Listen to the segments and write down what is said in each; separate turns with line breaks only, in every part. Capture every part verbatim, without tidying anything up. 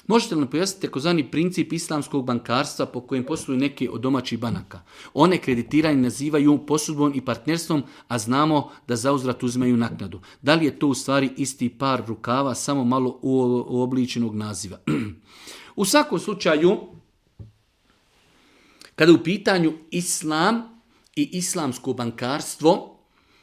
Možete li nam pojasniti takozvani princip islamskog bankarstva po kojem posluju neke od domaćih banaka? One kreditiranje nazivaju posudbom i partnerstvom, a znamo da zauzvrat uzimaju naknadu. Da li je to u stvari isti par rukava, samo malo uobličenog naziva? U svakom slučaju, kada je u pitanju islam i islamsko bankarstvo,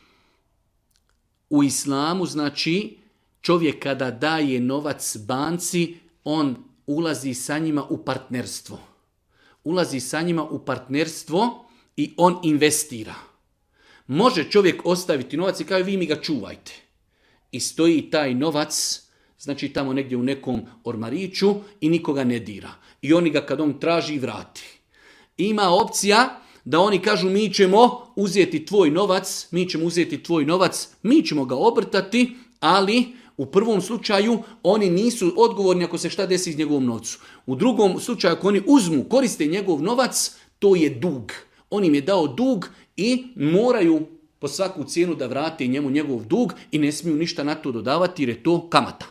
u islamu znači čovjek kada daje novac banci, on ulazi sa njima u partnerstvo. Ulazi sa njima u partnerstvo i on investira. Može čovjek ostaviti novac i kaže vi mi ga čuvajte. I stoji taj novac, znači tamo negdje u nekom ormariću i nikoga ne dira. I oni ga kad on traži vrati. Ima opcija da oni kažu mi ćemo uzeti tvoj novac, mi ćemo uzeti tvoj novac, mi ćemo ga obrtati, ali u prvom slučaju oni nisu odgovorni ako se šta desi s njegovom novcu. U drugom slučaju ako oni uzmu, koriste njegov novac, to je dug. On im je dao dug i moraju po svaku cijenu da vrate njemu njegov dug i ne smiju ništa na to dodavati jer je to kamata.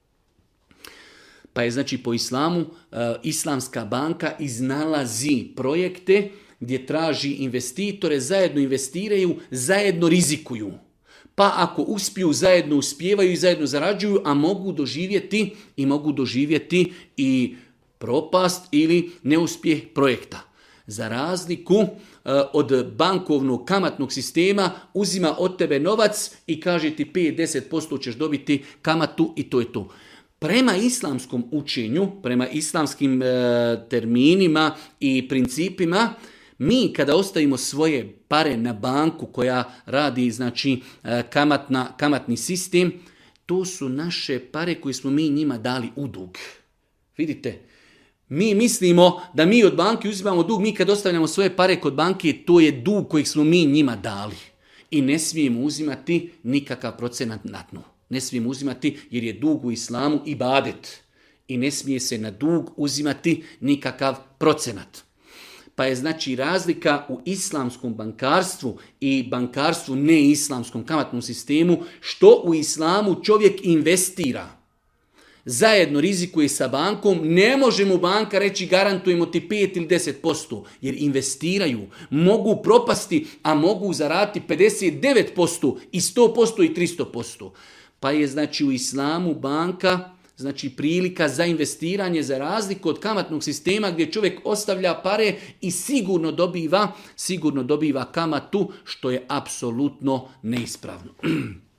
Pa je znači po islamu uh, islamska banka iznalazi projekte gdje traži investitore, zajedno investiraju, zajedno rizikuju. Pa ako uspiju, zajedno uspijevaju i zajedno zarađuju, a mogu doživjeti i mogu doživjeti i propast ili neuspjeh projekta. Za razliku uh, od bankovnog kamatnog sistema uzima od tebe novac i kaže ti pet do deset posto ćeš dobiti kamatu i to je to. Prema islamskom učenju, prema islamskim e, terminima i principima, mi kada ostavimo svoje pare na banku koja radi znači e, kamatna, kamatni sistem, to su naše pare koje smo mi njima dali u dug. Vidite, mi mislimo da mi od banke uzimamo dug, mi kad ostavljamo svoje pare kod banke, to je dug kojeg smo mi njima dali. I ne smijemo uzimati nikakav procenat na dnu. Ne smijemo uzimati jer je dug u islamu ibadet. I ne smije se na dug uzimati nikakav procenat. Pa je znači razlika u islamskom bankarstvu i bankarstvu neislamskom kamatnom sistemu što u islamu čovjek investira. Zajedno rizikuje sa bankom, ne može mu banka reći garantujemo ti pet ili deset posto jer investiraju, mogu propasti, a mogu zaraditi pedeset devet posto i sto posto i tristo posto. Pa je znači u islamu banka znači prilika za investiranje za razliku od kamatnog sistema gdje čovjek ostavlja pare i sigurno dobiva, sigurno dobiva kamatu što je apsolutno neispravno.